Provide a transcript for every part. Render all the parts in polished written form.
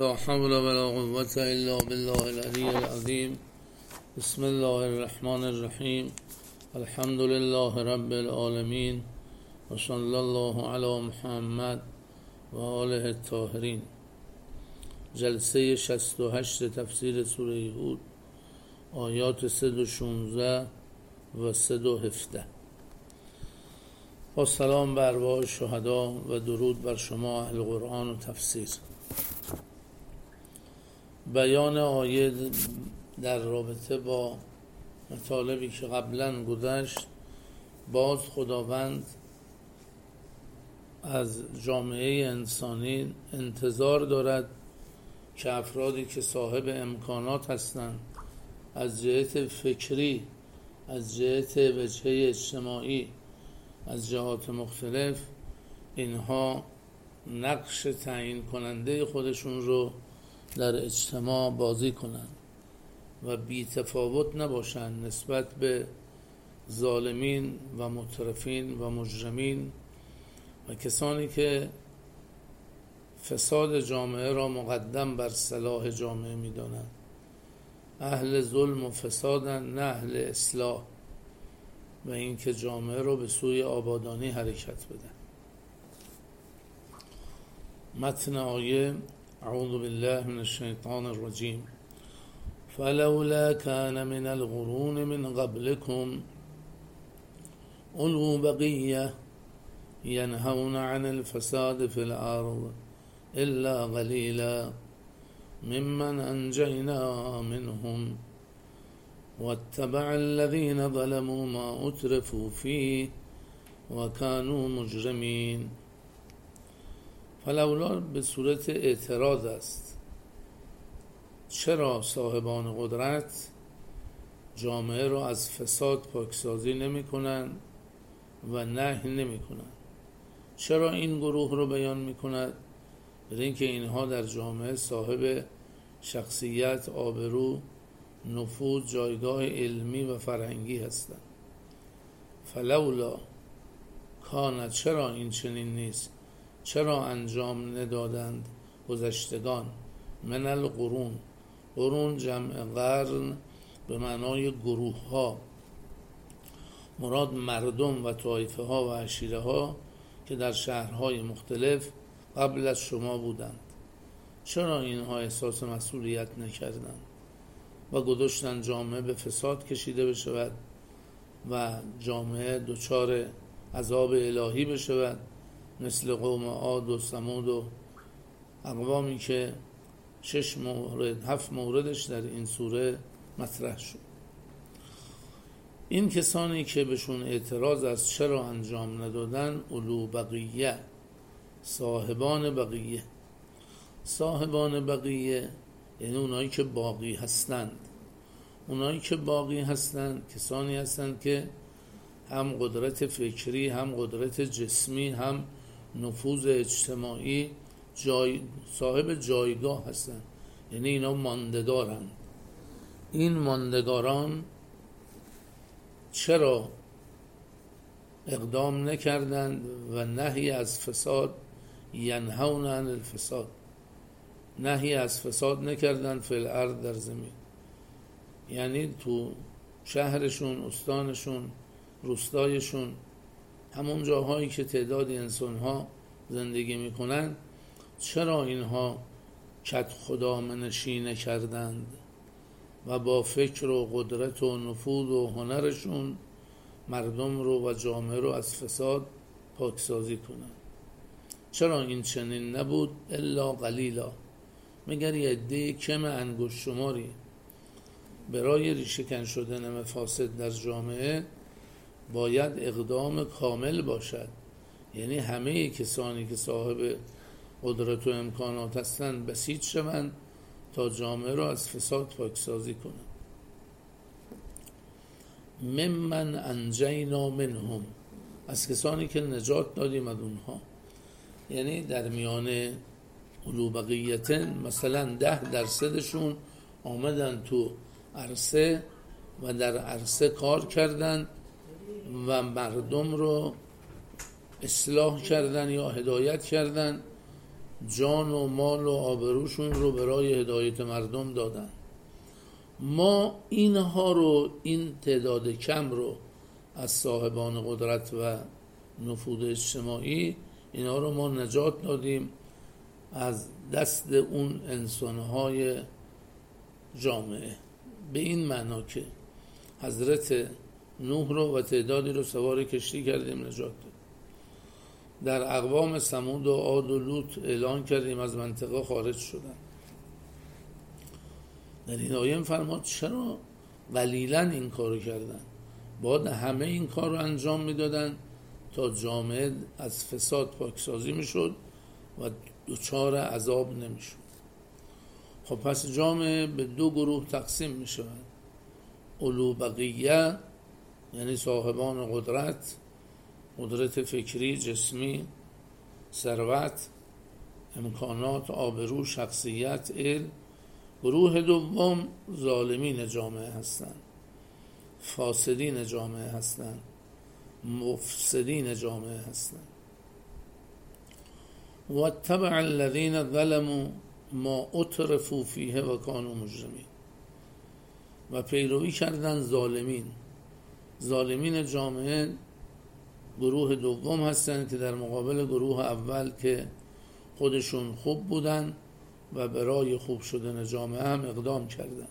لا حول ولا قوة إلا بالله العلي العظيم. بسم الله الرحمن الرحیم. الحمد لله رب العالمین و صلی الله علی محمد و آله الطاهرین. جلسه 68 تفسیر سوره هود، آیات 316 و 317. با سلام بر ارواح شهدا و درود بر شما اهل قرآن و تفسیر. بیان آیه در رابطه با مطالبی که قبلا گذشت. باز خداوند از جامعه انسانی انتظار دارد که افرادی که صاحب امکانات هستند، از جهت فکری، از جهت وجهه اجتماعی، از جهات مختلف، اینها نقش تعیین کننده خودشون رو در اجتماع بازی کنند و بی تفاوت نباشند نسبت به ظالمین و مترفین و مجرمین و کسانی که فساد جامعه را مقدم بر صلاح جامعه می دانند. اهل ظلم و فسادند، نه اهل اصلاح و اینکه جامعه را به سوی آبادانی حرکت بده. متن آیه: اعوذ بالله من الشیطان الرجیم. فلولا كان من القرون من قبلكم اولو بقیه ينهون عن الفساد في الارض الا قلیلا ممن انجینا منهم واتبع الذين ظلموا ما اترفوا فيه وكانوا مجرمين. فلولا به صورت اعتراض است. چرا صاحبان قدرت جامعه را از فساد پاکسازی نمی کنند و نهی نمی کنند؟ چرا این گروه رو بیان می کند؟ برای اینکه اینها در جامعه صاحب شخصیت، آبرو، نفوذ، جایگاه علمی و فرهنگی هستند. فلولا کان، چرا این چنین نیست؟ چرا انجام ندادند گذشتگان؟ من القرون، قرون جمع قرن به معنای گروه ها، مراد مردم و طایفه ها و عشیره ها که در شهرهای مختلف قبل از شما بودند. چرا اینها احساس مسئولیت نکردند و گذاشتند جامعه به فساد کشیده بشود و جامعه دچار عذاب الهی بشود، مثل قوم عاد و ثمود و اقوامی که 7 موردش در این سوره مطرح شد. این کسانی که بهشون اعتراض از چرا انجام ندادن، اولو بقیه، صاحبان بقیه. صاحبان بقیه یعنی اونایی که باقی هستند. اونایی که باقی هستند کسانی هستند که هم قدرت فکری، هم قدرت جسمی، هم نفوذ اجتماعی، صاحب جایگاه هستند. یعنی اینا ماندگارند. این ماندگاران چرا اقدام نکردند و نهی از فساد، ینهون عن الفساد، نهی از فساد نکردند فی الارض، در زمین، یعنی تو شهرشون، استانشون، روستایشون، همون جاهایی که تعدادی انسان‌ها زندگی میکنند، چرا اینها کد خدا منشی نکردند و با فکر و قدرت و نفوذ و هنرشون مردم رو و جامعه رو از فساد پاکسازی کنند؟ چرا این چنین نبود؟ الا قلیلا، مگر یه عده کم انگشت شماری. برای ریشه‌کن شدن مفاسد در جامعه باید اقدام کامل باشد، یعنی همه کسانی که صاحب قدرت و امکانات هستند بسیج شوند تا جامعه را از فساد پاکسازی کنند. ممن انجینا منهم، از کسانی که نجات دادیم از اونها. یعنی در میان اولو بقیتن مثلا 10% آمدن تو عرصه و در عرصه کار کردن و مردم رو اصلاح کردن یا هدایت کردن جان و مال و آبروشون رو برای هدایت مردم دادن. ما اینها رو، این تعداد کم رو از صاحبان قدرت و نفوذ اجتماعی، اینها رو ما نجات دادیم از دست اون انسانهای جامعه، به این معنا که حضرت نوح رو و تعدادی رو سوار کشتی کردیم، نجات دادیم. در اقوام ثمود و عاد و لوط اعلان کردیم از منطقه خارج شدن. در این آیه فرمود چرا قلیلا این کارو کردن؟ باید همه این کار رو انجام میدادن تا جامعه از فساد پاکسازی میشد و دچار عذاب نمیشد. خب پس جامعه به دو گروه تقسیم میشود: اولو بقیه، یعنی صاحبان قدرت فکری، جسمی، ثروت، امکانات، آبرو، شخصیت، علم. گروه دوم ظالمین جامعه هستند، فاسدین جامعه هستند، مفسدین جامعه هستند. واتبع الذین ظلموا ما اترفوا فیه و کانوا مجرمین. و پیروی کردن ظالمین جامعه گروه دوم هستند که در مقابل گروه اول که خودشون خوب بودن و برای خوب شدن جامعه هم اقدام کردن.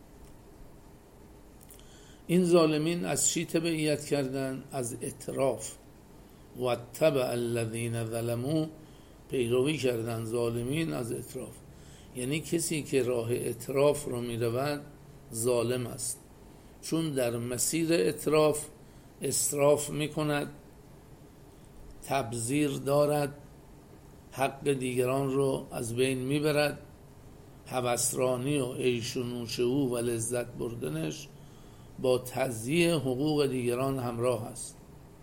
این ظالمین از چی تبعیت کردن؟ از اطراف. و تبع الذین ظلموا، پیروی کردن ظالمین از اطراف، یعنی کسی که راه اطراف رو میرود ظالم است، چون در مسیر اطراف اسراف میکند، تبذیر دارد، حق دیگران رو از بین میبرد، هوسرانی و عیش و نوش او و لذت بردنش با تضییع حقوق دیگران همراه است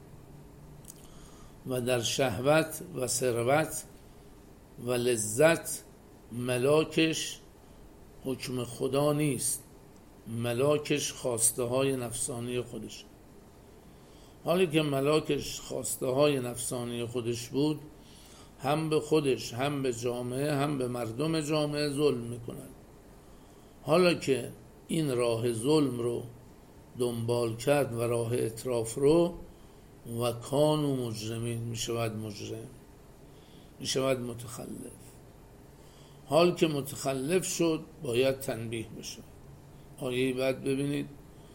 و در شهوت و ثروت و لذت ملاکش حکم خدا نیست، ملاکش خواسته های نفسانی خودش. حالی که ملاکش خواسته های نفسانی خودش بود، هم به خودش، هم به جامعه، هم به مردم جامعه ظلم میکند. حالا که این راه ظلم رو دنبال کرد و راه اطراف رو، و کانوا مجرمین، میشود مجرم، میشود متخلف. حال که متخلف شد باید تنبیه بشه. آیه بعد ببینید: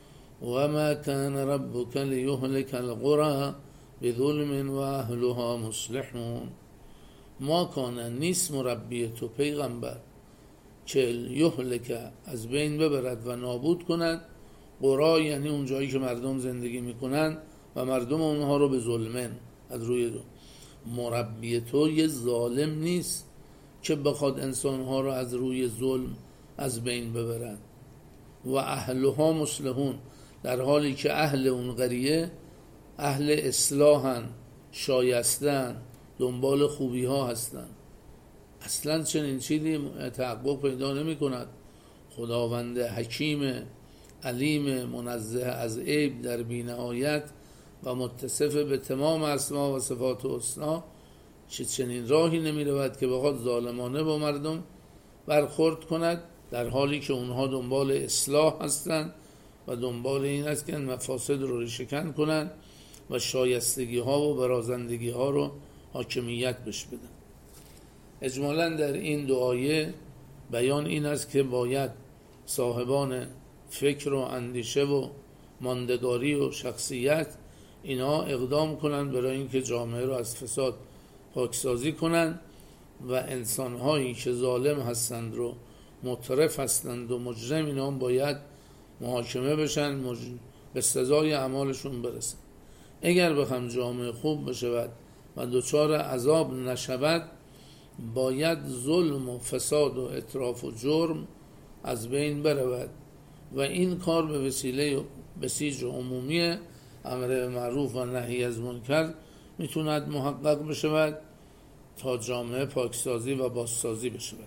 و ما کان ربک لیهلک القری بظلم و اهلها مصلحون. ما کان، نیست مربی تو پیغمبر که یهلک، از بین ببرد و نابود کند، قرا یعنی اون جایی که مردم زندگی میکنن و مردم اونها رو به ظلمن، از روی دو. مربی تو یه ظالم نیست که بخواد انسانها رو از روی ظلم از بین ببرد. و اهلها مصلحون، در حالی که اهل اون قریه اهل اصلاحن، شایستن، دنبال خوبی ها هستن. اصلا چنین چیزی تحقق پیدا نمی کند. خداوند حکیم علیم منزه از عیب در بی‌نهایت و متصف به تمام اسما و صفات حسنا چنین راهی نمی رود که بخواد ظالمانه با مردم برخورد کند، در حالی که اونها دنبال اصلاح هستند و دنبال این است که مفاسد رو ریشه‌کن کنند و شایستگی ها و برازندگی ها رو حاکمیت بش بدن. اجمالاً در این دو آیه بیان این است که باید صاحبان فکر و اندیشه و ماندگاری و شخصیت اینا اقدام کنند برای اینکه جامعه رو از فساد پاکسازی کنند و انسان‌هایی که ظالم هستند رو مترف هستند و مجرم، اینا هم باید محاکمه بشن، به سزای اعمالشون برسن. اگر بخوام جامعه خوب بشود و دچار عذاب نشود، باید ظلم و فساد و اطراف و جرم از بین برود و این کار به وسیله بسیج عمومی امر معروف و نهی از منکر میتوند محقق بشود تا جامعه پاکسازی و بازسازی بشود.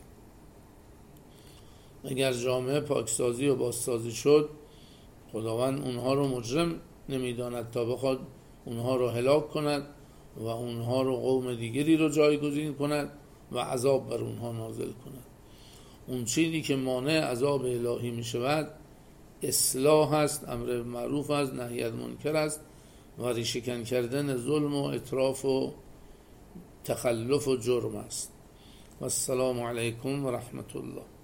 اگر جامعه پاکسازی و بازسازی شد، خداوند اونها رو مجرم نمیداند تا بخواد اونها رو هلاک کند و اونها رو قوم دیگری رو جایگزین کند و عذاب بر اونها نازل کند. اون چیزی که مانع عذاب الهی می شود اصلاح است، امر معروف است، نهی از منکر است و ریشه‌کن کردن ظلم و اطراف و تخلف و جرم است. و السلام علیکم و رحمت الله.